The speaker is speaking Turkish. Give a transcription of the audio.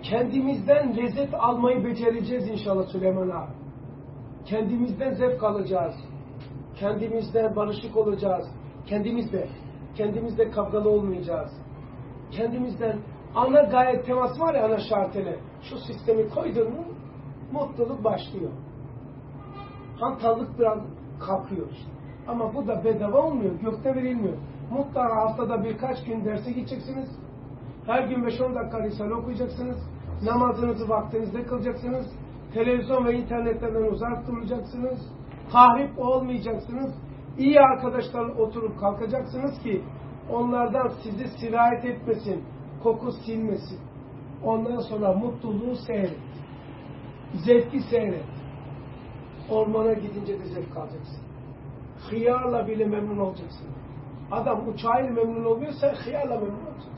Kendimizden lezzet almayı becereceğiz inşallah Süleyman abi. Kendimizden zevk alacağız. Kendimizden barışık olacağız. Kendimizde kavgalı olmayacağız. Kendimizden ana gayet teması var ya, ana şarteli. Şu sistemi koydun mu mutluluk başlıyor. Hantallık biraz kalkıyor işte. Ama bu da bedava olmuyor. Gökte verilmiyor. Mutlaka haftada birkaç gün derse gideceksiniz. Her gün 5-10 dakika Risale okuyacaksınız. Namazınızı vaktinizde kılacaksınız. Televizyon ve internetlerden uzak duracaksınız. Tahrip olmayacaksınız. İyi arkadaşlarla oturup kalkacaksınız ki onlardan sizi sirayet etmesin. Koku silmesin. Ondan sonra mutluluğu seyret. Zevki seyret. Ormana gidince de zevk alacaksın. Hıyarla bile memnun olacaksın. Adam uçağıyla memnun oluyorsa hıyarla memnun olacaksın.